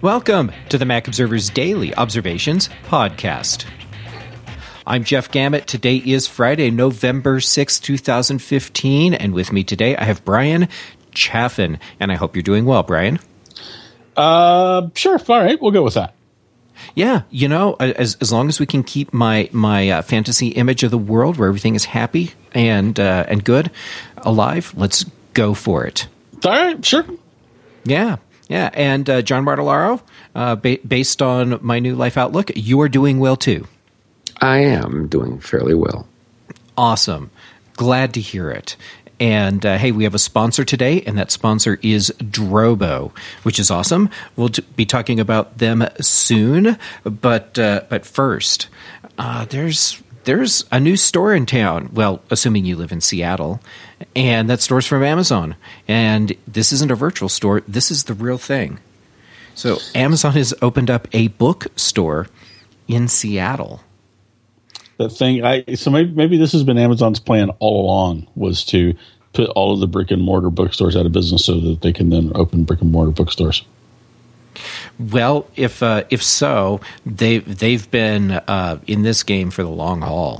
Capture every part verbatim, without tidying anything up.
Welcome to the Mac Observer's Daily Observations Podcast. I'm Jeff Gamet. Today is Friday, November sixth, twenty fifteen, and with me today I have Brian Chaffin, and I hope you're doing well, Brian. Uh, sure. All right, we'll go with that. Yeah, you know, as as long as we can keep my my uh, fantasy image of the world where everything is happy and uh, and good alive, let's go for it. All right, sure. Yeah. Yeah, and uh, John Martellaro, uh, ba- based on my new life outlook, you are doing well too. I am doing fairly well. Awesome. Glad to hear it. And uh, hey, we have a sponsor today, and that sponsor is Drobo, which is awesome. We'll t- be talking about them soon. But uh, but first, uh, there's there's a new store in town. Well, assuming you live in Seattle. And that store's from Amazon. And this isn't a virtual store. This is the real thing. So Amazon has opened up a bookstore in Seattle. That thing, I so maybe, maybe this has been Amazon's plan all along, was to put all of the brick and mortar bookstores out of business so that they can then open brick and mortar bookstores. Well, if uh, if so, they they've been uh, in this game for the long haul.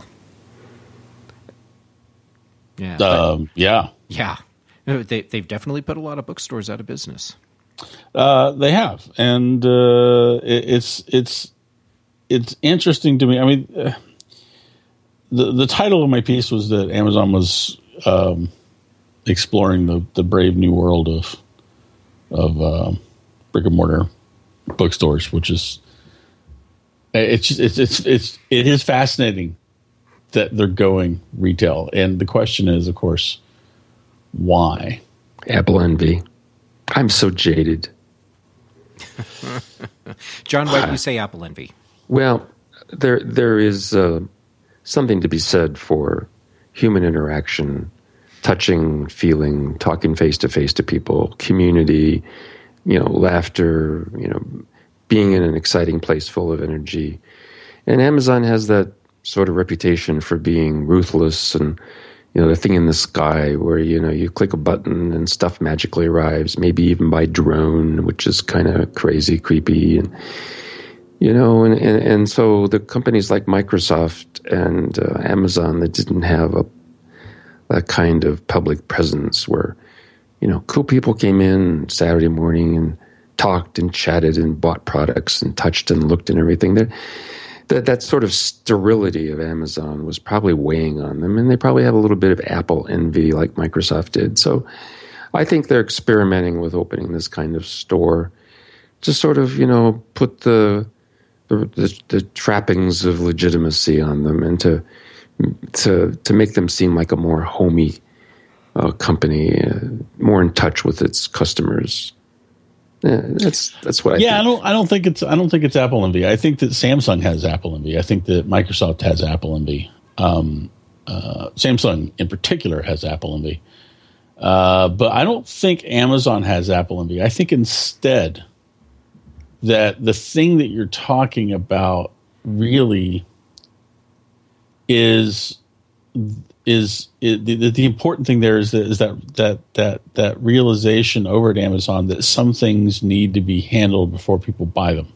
Yeah, um, yeah, yeah. They they've definitely put a lot of bookstores out of business. Uh, they have, and uh, it, it's it's it's interesting to me. I mean, uh, the the title of my piece was that Amazon was um, exploring the, the brave new world of of uh, brick and mortar bookstores, which is it's it's it's it's it is fascinating that they're going retail. And the question is, of course, why? Apple envy. I'm so jaded. John, why do you say Apple envy? Well, there there is uh, something to be said for human interaction, touching, feeling, talking face to face to people, community, you know, laughter, you know, being in an exciting place full of energy. And Amazon has that sort of reputation for being ruthless and, you know, the thing in the sky where, you know, you click a button and stuff magically arrives, maybe even by drone, which is kind of crazy, creepy. And, you know, and, and, and so the companies like Microsoft and uh, Amazon that didn't have a that kind of public presence where, you know, cool people came in Saturday morning and talked and chatted and bought products and touched and looked and everything. They're, That that sort of sterility of Amazon was probably weighing on them, and they probably have a little bit of Apple envy like Microsoft did. So I think they're experimenting with opening this kind of store to sort of, you know, put the the, the, the trappings of legitimacy on them and to to to make them seem like a more homey uh, company, uh, more in touch with its customers. Yeah, that's that's what I yeah, think. I don't I don't think it's I don't think it's Apple envy. I think that Samsung has Apple envy. I think that Microsoft has Apple envy. Um, uh, Samsung in particular has Apple envy. Uh, but I don't think Amazon has Apple envy. I think instead that the thing that you're talking about really is is it, the, the important thing there is that, is that that that that realization over at Amazon that some things need to be handled before people buy them.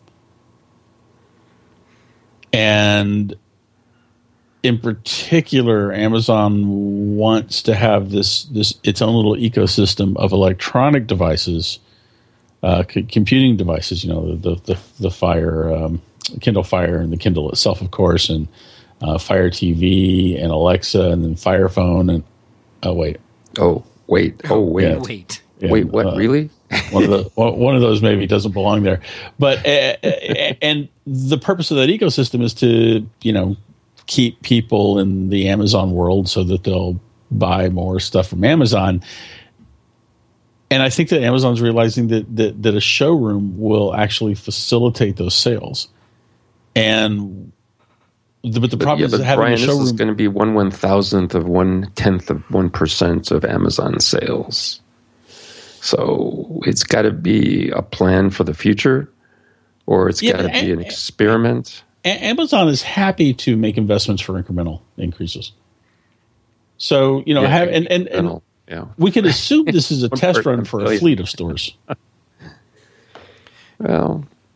And in particular, Amazon wants to have this this its own little ecosystem of electronic devices, uh, c- computing devices. You know, the the the Fire, um, Kindle Fire, and the Kindle itself, of course, and Uh, Fire T V and Alexa, and then Fire Phone, and oh wait, oh wait, oh wait, yeah. wait, yeah, wait, what? Uh, really? one of the one of those maybe doesn't belong there, but uh, and the purpose of that ecosystem is to, you know, keep people in the Amazon world so that they'll buy more stuff from Amazon. And I think that Amazon's realizing that that, that a showroom will actually facilitate those sales, and The, but the problem but, yeah, is but having Brian, a showroom. This is going to be one one thousandth of one tenth of one percent of Amazon sales. So it's got to be a plan for the future, or it's yeah, got to be an experiment. Amazon is happy to make investments for incremental increases. So, you know, yeah, have and, and, and yeah. we could assume this is a test run for a fleet of stores. Well,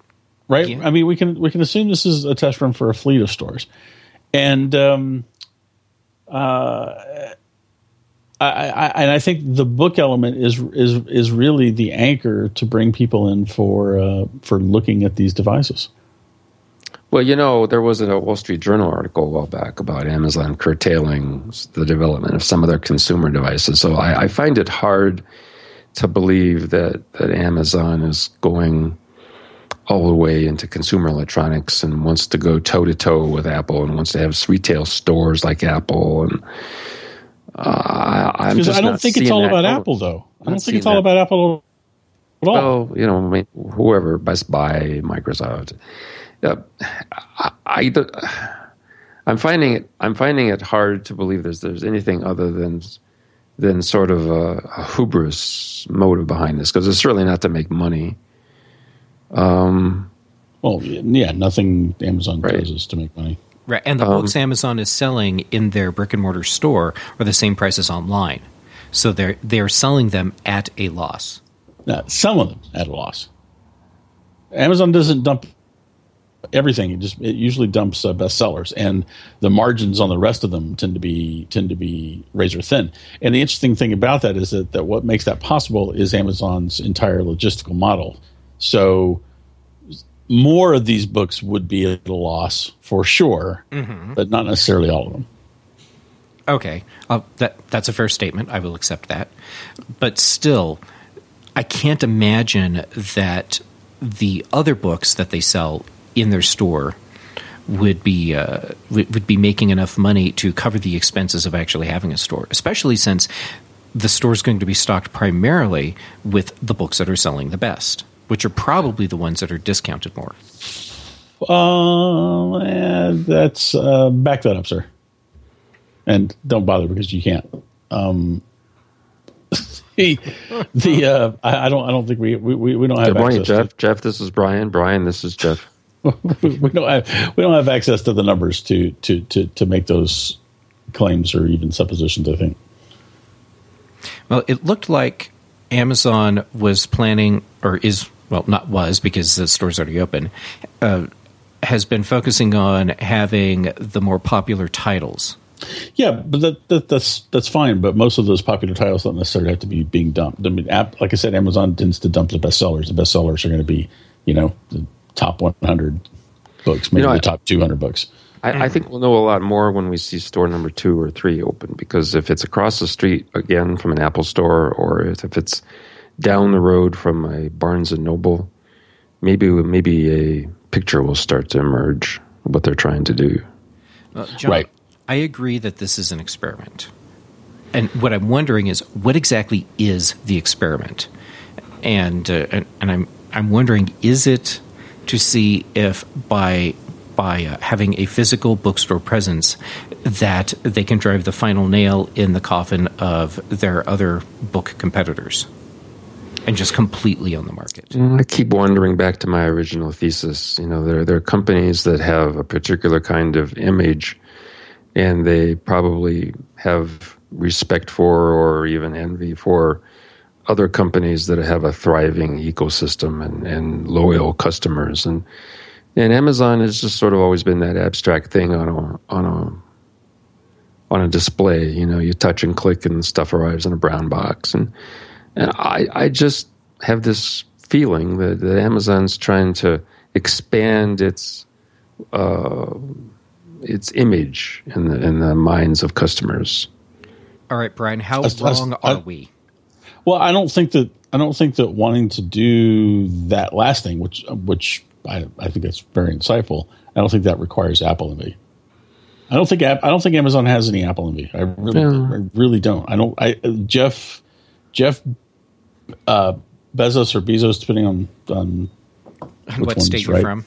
right? Yeah. I mean, we can we can assume this is a test run for a fleet of stores, and um, uh, I, I and I think the book element is is is really the anchor to bring people in for uh, for looking at these devices. Well, you know, there was a Wall Street Journal article a while back about Amazon curtailing the development of some of their consumer devices. So I, I find it hard to believe that, that Amazon is going all the way into consumer electronics and wants to go toe-to-toe with Apple and wants to have retail stores like Apple. And uh, I'm Because just I don't not think it's seeing all that about growth. Apple, though. I Not don't think seeing it's all that. about Apple at all. Well, you know, I mean, whoever, Best Buy, Microsoft. Yeah, I, I, I'm finding it. I'm finding it hard to believe there's there's anything other than than sort of a, a hubris motive behind this, because it's certainly not to make money. Um, Well, yeah, nothing Amazon Right. does is to make money. Right, and the Um, books Amazon is selling in their brick and mortar store are the same price as online, so they're they're selling them at a loss. Now, some of them at a loss. Amazon doesn't dump everything; it just it usually dumps uh, bestsellers, and the margins on the rest of them tend to be tend to be razor thin. And the interesting thing about that is that, that what makes that possible is Amazon's entire logistical model. So more of these books would be at a loss for sure, Mm-hmm. but not necessarily all of them. Okay, uh, that that's a fair statement. I will accept that, but still, I can't imagine that the other books that they sell in their store would be uh, would, would be making enough money to cover the expenses of actually having a store, especially since the store is going to be stocked primarily with the books that are selling the best, which are probably the ones that are discounted more. Uh, eh, that's uh, back that up, sir, and don't bother because you can't. Um, the the uh, I, I don't I don't think we we, we don't have good morning, access Jeff. Jeff, this is Brian. Brian, this is Jeff. To, we don't have we don't have access to the numbers to to to to make those claims or even suppositions, I think. Well, it looked like Amazon was planning, or is, well, not was because the store's already open, uh, has been focusing on having the more popular titles. Yeah, but that, that that's that's fine. But most of those popular titles don't necessarily have to be being dumped. I mean, app, like I said, Amazon tends to dump the bestsellers. The bestsellers are going to be, you know, the top one hundred books, maybe You know, the top two hundred books. I, I think we'll know a lot more when we see store number two or three open, because if it's across the street again from an Apple store, or if it's down the road from a Barnes and Noble, maybe maybe a picture will start to emerge of what they're trying to do. Uh, John, Right. I agree that this is an experiment. And what I'm wondering is, what exactly is the experiment? And uh, and, and I'm I'm wondering, is it to see if by by uh, having a physical bookstore presence that they can drive the final nail in the coffin of their other book competitors and just completely own the market? I keep wandering back to my original thesis. You know, there there are companies that have a particular kind of image, and they probably have respect for or even envy for other companies that have a thriving ecosystem and, and loyal customers. And and Amazon has just sort of always been that abstract thing on a on a on a display. You know, you touch and click and stuff arrives in a brown box. And and I, I just have this feeling that, that Amazon's trying to expand its uh, its image in the in the minds of customers. All right, Brian, how I- I- wrong I- are we? Well, I don't think that I don't think that wanting to do that last thing, which which I, I think that's very insightful. I don't think that requires Apple envy. I don't think App- I don't think Amazon has any Apple envy. I really, Yeah. I really don't. I don't. I Jeff Jeff uh, Bezos or Bezos, depending on on And which what one's state you're right. from?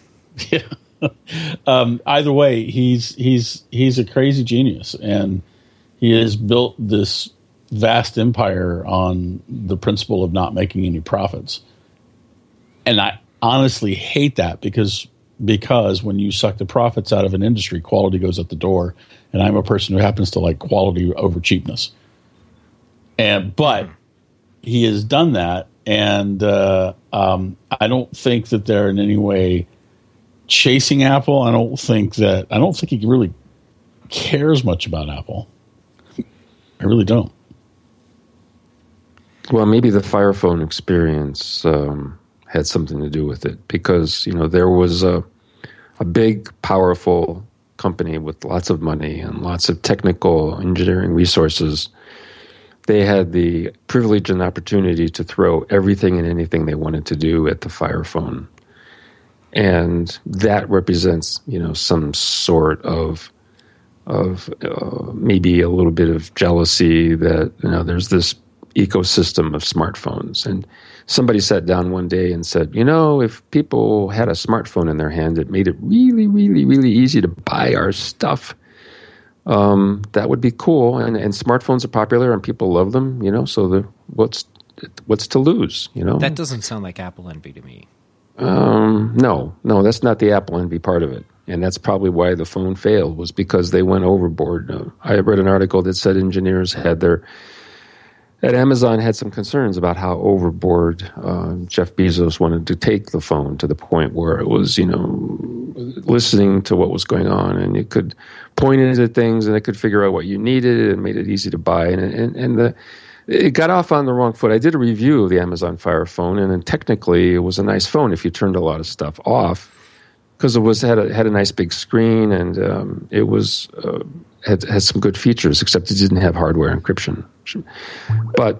um, either way, he's he's he's a crazy genius, and he has built this vast empire on the principle of not making any profits. And I honestly hate that because because when you suck the profits out of an industry, quality goes out the door. And I'm a person who happens to like quality over cheapness. And but he has done that, and uh, um, I don't think that they're in any way chasing Apple. I don't think that I don't think he really cares much about Apple. I really don't. Well, maybe the Fire Phone experience um, had something to do with it, because you know there was a a big, powerful company with lots of money and lots of technical engineering resources. They had the privilege and opportunity to throw everything and anything they wanted to do at the Fire Phone. And that represents, you know, some sort of of uh, maybe a little bit of jealousy that, you know, there's this ecosystem of smartphones. And somebody sat down one day and said, you know, if people had a smartphone in their hand, it made it really, really, really easy to buy our stuff. Um, that would be cool. And, and smartphones are popular and people love them, you know, so the, what's what's to lose, you know? That doesn't sound like Apple envy to me. Um, no, no, that's not the Apple envy part of it. And that's probably why the phone failed, was because they went overboard. Uh, I read an article that said engineers had their, at Amazon had some concerns about how overboard uh, Jeff Bezos wanted to take the phone, to the point where it was, you know, listening to what was going on, and it could point it at things and it could figure out what you needed and made it easy to buy. And, and, and the, it got off on the wrong foot. I did a review of the Amazon Fire Phone, and then technically it was a nice phone if you turned a lot of stuff off, because it was had a, had a nice big screen, and um, it was uh, had had some good features, except it didn't have hardware encryption. But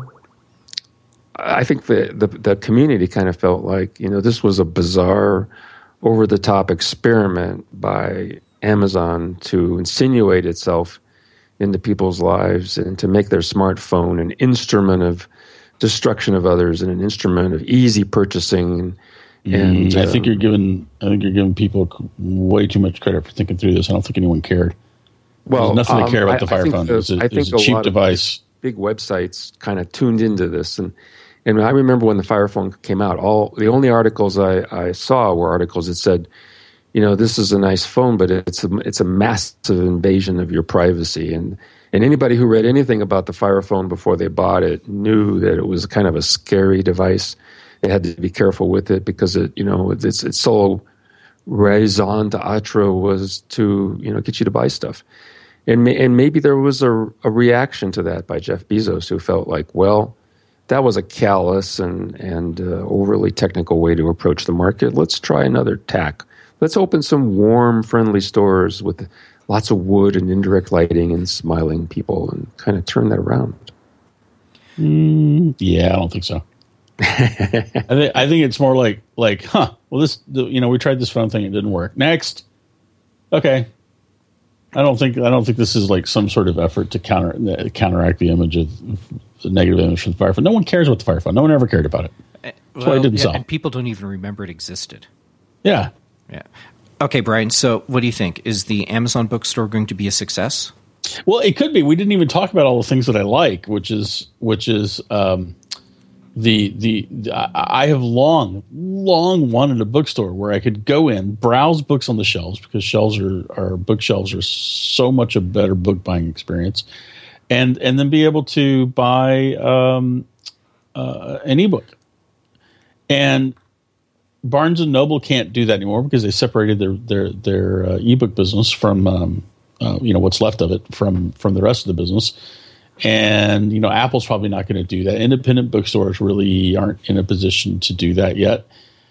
I think the, the the community kind of felt like, you know, this was a bizarre, over the top experiment by Amazon to insinuate itself into people's lives and to make their smartphone an instrument of destruction of others and an instrument of easy purchasing. And, and mm, I think um, you're giving I think you're giving people way too much credit for thinking through this. I don't think anyone cared. Well, There's nothing um, to care about I, the Fire Phone. The, It's a, I think it's a cheap lot device. Of big, big websites kind of tuned into this, and and I remember when the Fire Phone came out, all the only articles I, I saw were articles that said, you know, this is a nice phone, but it's a it's a massive invasion of your privacy. And and anybody who read anything about the Fire Phone before they bought it knew that it was kind of a scary device. They had to be careful with it because it, you know, it's its sole raison d'etre was to, you know, get you to buy stuff. And may, and maybe there was a, a reaction to that by Jeff Bezos, who felt like, well, that was a callous and and uh, overly technical way to approach the market. Let's try another tack. Let's open some warm, friendly stores with lots of wood and indirect lighting and smiling people, and kind of turn that around. Mm, yeah, I don't think so. I think I think it's more like like, huh? Well, this you know we tried this phone thing, it didn't work. Next, okay. I don't think I don't think this is like some sort of effort to counter uh, counteract the image of the negative image from the Fire Phone. No one cares about the Fire Phone. No one ever cared about it. That's well, why it didn't yeah, sell. and people don't even remember it existed. Yeah. Yeah. Okay, Brian. So, what do you think? Is the Amazon bookstore going to be a success? Well, it could be. We didn't even talk about all the things that I like, which is which is um, the, the the I have long long wanted a bookstore where I could go in, browse books on the shelves, because shelves are, are bookshelves are so much a better book buying experience, and and then be able to buy um, uh, an ebook. And Barnes and Noble can't do that anymore because they separated their their their uh, ebook business from um, uh, you know what's left of it from from the rest of the business. And, you know, Apple's probably not going to do that. Independent bookstores really aren't in a position to do that yet.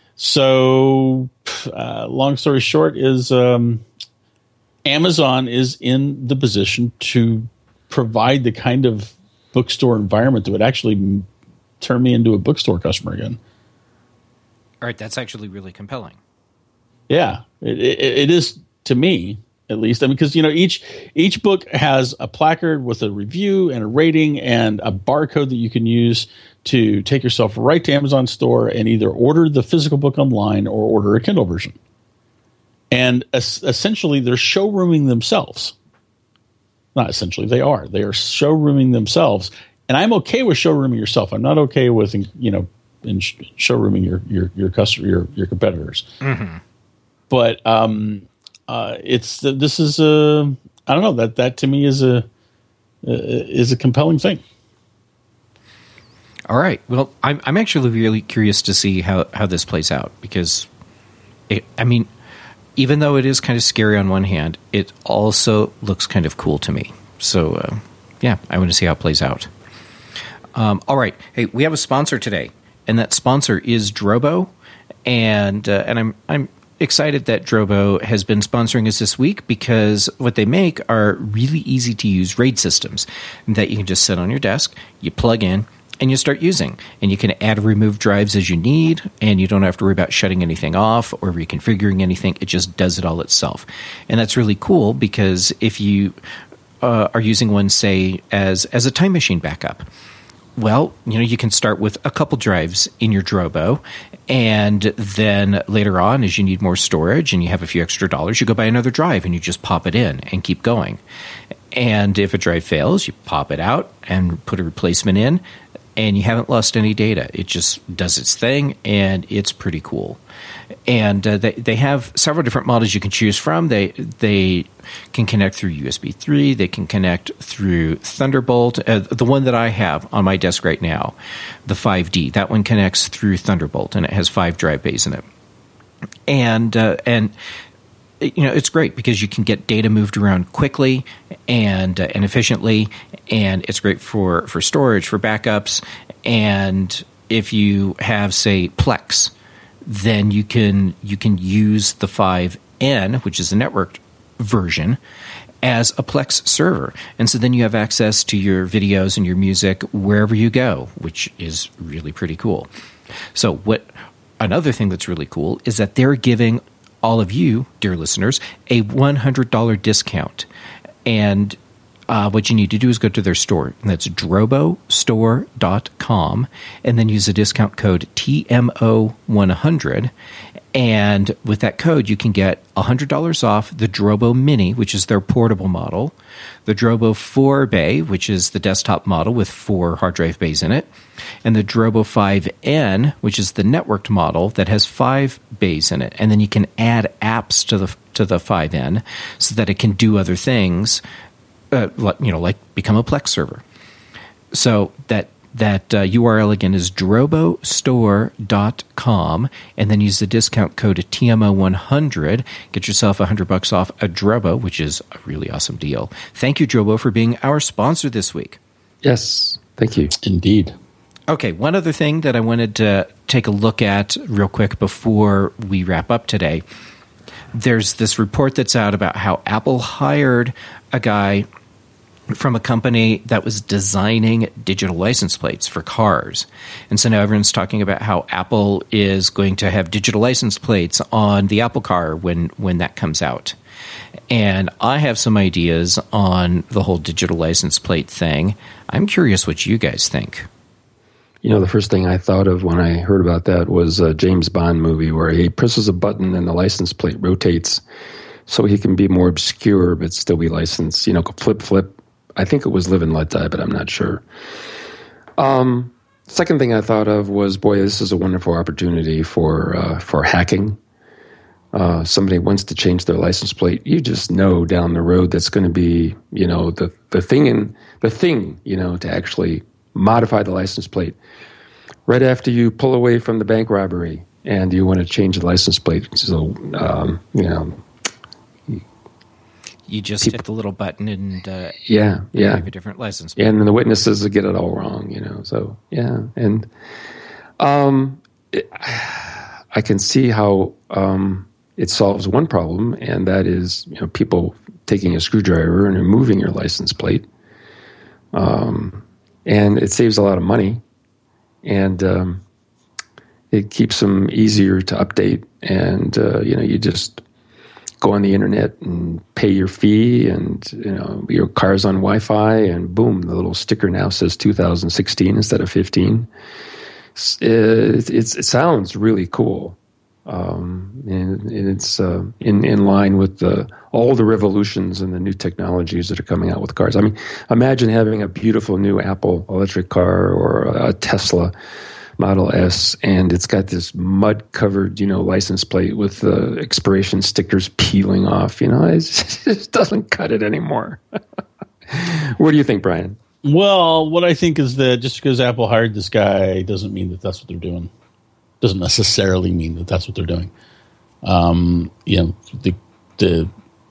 So, uh, long story short is um, Amazon is in the position to provide the kind of bookstore environment that would actually turn me into a bookstore customer again. All right, that's actually really compelling. Yeah, it, it, it is to me. At least, I mean, because you know, each each book has a placard with a review and a rating and a barcode that you can use to take yourself right to Amazon store and either order the physical book online or order a Kindle version. And es- essentially, they're showrooming themselves. Not essentially, they are. They are showrooming themselves, and I'm okay with showrooming yourself. I'm not okay with you know in sh- showrooming your your your customer your your competitors. Mm-hmm. But um. Uh, it's this is a I don't know that that to me is a uh, is a compelling thing. All right. Well, I'm I'm actually really curious to see how, how this plays out because, it, I mean, even though it is kind of scary on one hand, it also looks kind of cool to me. So, uh, yeah, I want to see how it plays out. Um, all right. Hey, we have a sponsor today, and that sponsor is Drobo. And uh, and I'm I'm excited that Drobo has been sponsoring us this week, because what they make are really easy to use RAID systems that you can just sit on your desk, you plug in, and you start using. And you can add or remove drives as you need, and you don't have to worry about shutting anything off or reconfiguring anything. It just does it all itself. And that's really cool, because if you uh, are using one, say, as as a time machine backup, well, you know, you can start with a couple drives in your Drobo, and then later on, as you need more storage and you have a few extra dollars, you go buy another drive and you just pop it in and keep going. And if a drive fails, you pop it out and put a replacement in, and you haven't lost any data. It just does its thing, and it's pretty cool. And uh, they they have several different models you can choose from. They they can connect through U S B three. They can connect through Thunderbolt. Uh, the one that I have on my desk right now, the five D, that one connects through Thunderbolt, and it has five drive bays in it. And uh, and you know, it's great because you can get data moved around quickly and uh, and efficiently, and it's great for, for storage, for backups. And if you have, say, Plex, then you can you can use the five N, which is a networked version, as a Plex server. And so then you have access to your videos and your music wherever you go, which is really pretty cool. So what another thing that's really cool is that they're giving all of you, dear listeners, a one hundred dollars discount. And uh, what you need to do is go to their store, and that's drobo store dot com, and then use the discount code T M O one hundred. And with that code, you can get one hundred dollars off the Drobo Mini, which is their portable model, the Drobo four Bay, which is the desktop model with four hard drive bays in it, and the Drobo five N, which is the networked model that has five bays in it. And then you can add apps to the to the five N so that it can do other things, uh, you know, like become a Plex server. So that That uh, U R L again is drobo store dot com, and then use the discount code T M O one hundred. Get yourself one hundred bucks off a Drobo, which is a really awesome deal. Thank you, Drobo, for being our sponsor this week. Yes, thank you. Indeed. Okay, one other thing that I wanted to take a look at real quick before we wrap up today. There's this report that's out about how Apple hired a guy from a company that was designing digital license plates for cars. And so now everyone's talking about how Apple is going to have digital license plates on the Apple Car when, when that comes out. And I have some ideas on the whole digital license plate thing. I'm curious what you guys think. You know, the first thing I thought of when I heard about that was a James Bond movie where he presses a button and the license plate rotates so he can be more obscure but still be licensed. You know, flip, flip. I think it was Live and Let Die, but I'm not sure. Um, second thing I thought of was, boy, this is a wonderful opportunity for uh, for hacking. Uh, somebody wants to change their license plate. You just know down the road that's going to be, you know, the the thing in the thing, you know, to actually modify the license plate right after you pull away from the bank robbery and you want to change the license plate. So, um, you know. You just People, hit the little button and uh, yeah, yeah, have a different license plate. And then the witnesses get it all wrong, you know. So yeah, and um, it, I can see how um, it solves one problem, and that is, you know, people taking a screwdriver and removing your license plate, um, and it saves a lot of money, and um, it keeps them easier to update, and uh, you know, you just go on the internet and pay your fee, and you know your car's on Wi-Fi, and boom, the little sticker now says two thousand sixteen instead of fifteen. It, it's, it sounds really cool, um, and, and it's uh, in in line with the all the revolutions and the new technologies that are coming out with cars. I mean, imagine having a beautiful new Apple electric car or a Tesla Model S, and it's got this mud-covered, you know, license plate with the expiration stickers peeling off. You know, it's, it just doesn't cut it anymore. What do you think, Brian? Well, what I think is that just because Apple hired this guy doesn't mean that that's what they're doing. Doesn't necessarily mean that that's what they're doing. Um, you know, the the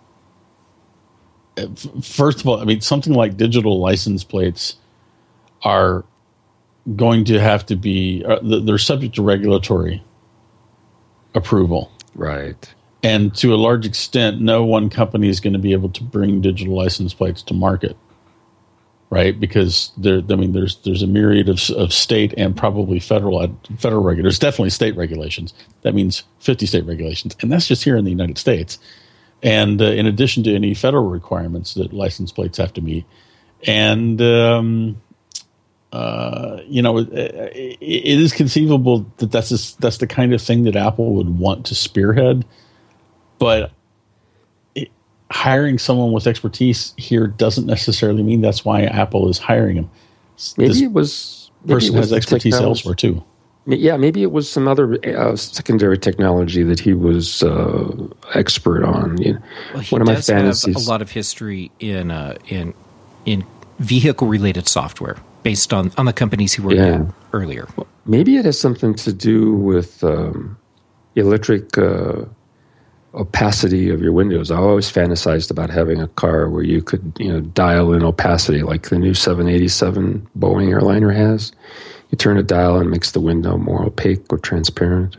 first of all, I mean, something like digital license plates are going to have to be uh, they're subject to regulatory approval, right? And to a large extent, no one company is going to be able to bring digital license plates to market, right? Because there, I mean, there's there's a myriad of, of state and probably federal federal regulators. Definitely state regulations. That means fifty state regulations, and that's just here in the United States. And uh, in addition to any federal requirements that license plates have to meet, and um, uh, you know, it, it is conceivable that that's just, that's the kind of thing that Apple would want to spearhead. But it, hiring someone with expertise here doesn't necessarily mean that's why Apple is hiring him. Maybe this it was maybe person it was has expertise technology. elsewhere too. Yeah, maybe it was some other uh, secondary technology that he was uh, expert on. You know, well, he one of my does fantasies. have a lot of history in uh, in in vehicle related software based on, on the companies he worked Yeah. at earlier. Maybe it has something to do with um, electric uh, opacity of your windows. I always fantasized about having a car where you could, you know, dial in opacity, like the new seven eighty-seven Boeing airliner has. You turn a dial and it makes the window more opaque or transparent.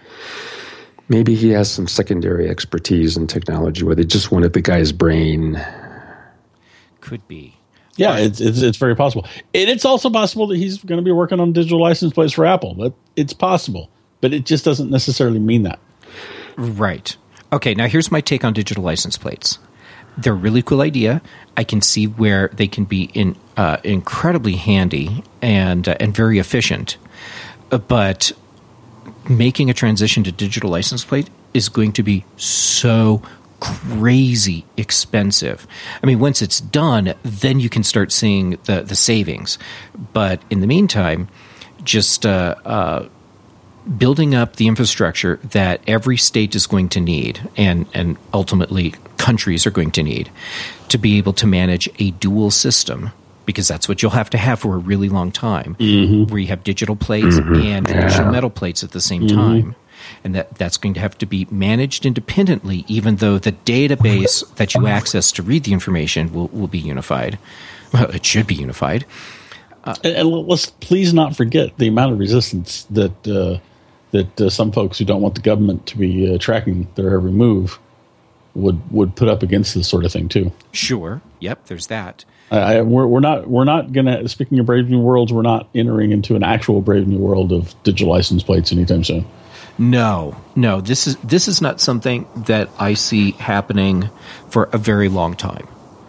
Maybe he has some secondary expertise in technology where they just wanted the guy's brain. Could be. Yeah, it's, it's it's very possible. And it's also possible that he's going to be working on digital license plates for Apple. That it's possible, but it just doesn't necessarily mean that. Right. Okay, now here's my take on digital license plates. They're a really cool idea. I can see where they can be in, uh, incredibly handy and uh, and very efficient. Uh, but making a transition to digital license plate is going to be so crazy expensive. I mean, once it's done, then you can start seeing the, the savings. But in the meantime, just uh, uh, building up the infrastructure that every state is going to need and, and ultimately countries are going to need to be able to manage a dual system, because that's what you'll have to have for a really long time, mm-hmm. where you have digital plates mm-hmm. and traditional yeah. metal plates at the same mm-hmm. time. And that, that's going to have to be managed independently, even though the database that you access to read the information will, will be unified. Well, it should be unified. Uh, and, and let's please not forget the amount of resistance that uh, that uh, some folks who don't want the government to be uh, tracking their every move would would put up against this sort of thing too. Sure. Yep. There's that. I, we're, we're not we're not gonna. Speaking of Brave New Worlds, we're not entering into an actual Brave New World of digital license plates anytime soon. No, no. This is this is not something that I see happening for a very long time.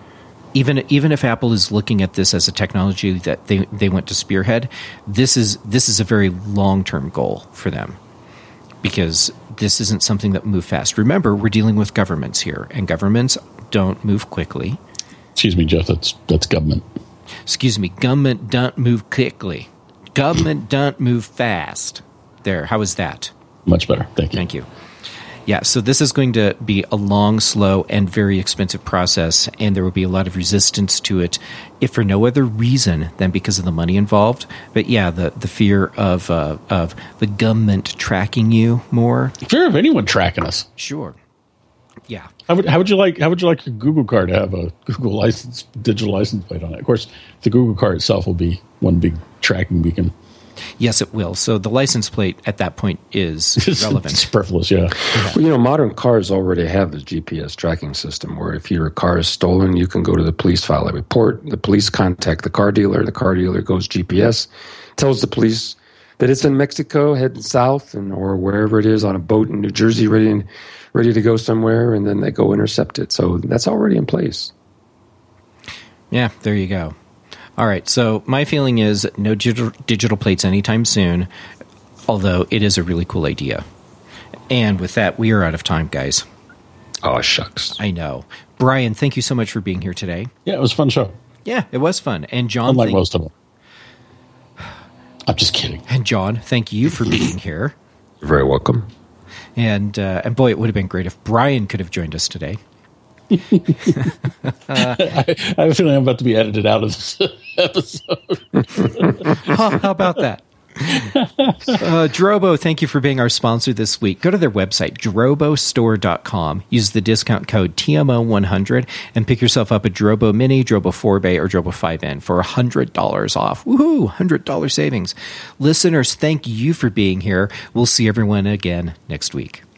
Even even if Apple is looking at this as a technology that they, they want to spearhead, this is this is a very long term goal for them, because this isn't something that move fast. Remember, we're dealing with governments here, and governments don't move quickly. Excuse me, Jeff. That's that's government. Excuse me, government don't move quickly. Government don't move fast. There, how is that? Much better. Thank you. Thank you. Yeah, so this is going to be a long, slow, and very expensive process, and there will be a lot of resistance to it, if for no other reason than because of the money involved. But yeah, the, the fear of uh, of the government tracking you more. Fear of anyone tracking us. Sure. Yeah. How would how would you like how would you like your Google car to have a Google license digital license plate on it? Of course, the Google car itself will be one big tracking beacon. Yes, it will. So the license plate at that point is relevant. It's superfluous, yeah. yeah. Well, you know, modern cars already have the G P S tracking system where if your car is stolen, you can go to the police, file a report. The police contact the car dealer. The car dealer goes G P S, tells the police that it's in Mexico, heading south, and or wherever it is on a boat in New Jersey, ready, ready to go somewhere, and then they go intercept it. So that's already in place. Yeah, there you go. All right, so my feeling is no digital, digital plates anytime soon, although it is a really cool idea. And with that, we are out of time, guys. Oh, shucks. I know. Brian, thank you so much for being here today. Yeah, it was a fun show. Yeah, it was fun. And John, unlike thank- most of them. I'm just kidding. And John, thank you for being here. You're very welcome. And uh, and boy, it would have been great if Brian could have joined us today. uh, I, I have a feeling I'm about to be edited out of this episode. Huh, how about that? uh, Drobo, thank you for being our sponsor this week. Go to their website, drobo store dot com. Use the discount code T M O one hundred and pick yourself up a Drobo Mini, Drobo four bay, or Drobo five N for one hundred dollars off. Woohoo! one hundred dollars savings. Listeners, thank you for being here. We'll see everyone again next week.